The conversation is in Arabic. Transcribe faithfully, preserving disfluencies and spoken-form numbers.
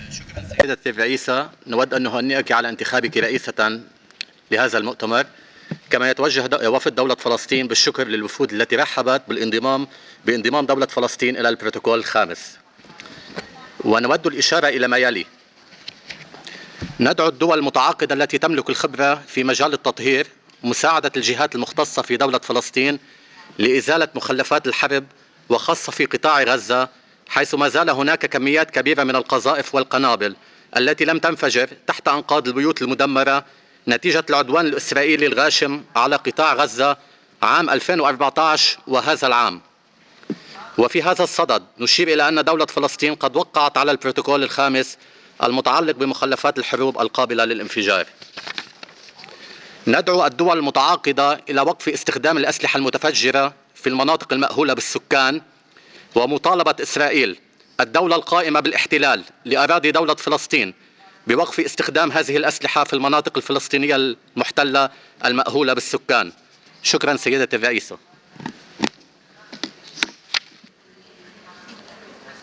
سيدتي الرئيسة، نود أن نهنئك على انتخابك رئيسة لهذا المؤتمر. كما يتوجه وفد دولة فلسطين بالشكر للوفود التي رحبت بالانضمام بانضمام دولة فلسطين إلى البروتوكول الخامس. ونود الإشارة إلى ما يلي: ندعو الدول المتعاقدة التي تملك الخبرة في مجال التطهير مساعدة الجهات المختصة في دولة فلسطين لإزالة مخلفات الحرب، وخاصة في قطاع غزة، حيث ما زال هناك كميات كبيرة من القذائف والقنابل التي لم تنفجر تحت أنقاض البيوت المدمرة نتيجة العدوان الإسرائيلي الغاشم على قطاع غزة عام ألفين وأربعة عشر وهذا العام. وفي هذا الصدد نشير إلى أن دولة فلسطين قد وقعت على البروتوكول الخامس المتعلق بمخلفات الحروب القابلة للانفجار. ندعو الدول المتعاقدة إلى وقف استخدام الأسلحة المتفجرة في المناطق المأهولة بالسكان، ومطالبة إسرائيل الدولة القائمة بالاحتلال لأراضي دولة فلسطين بوقف استخدام هذه الأسلحة في المناطق الفلسطينية المحتلة المأهولة بالسكان. شكرا سيدتي الرئيسة.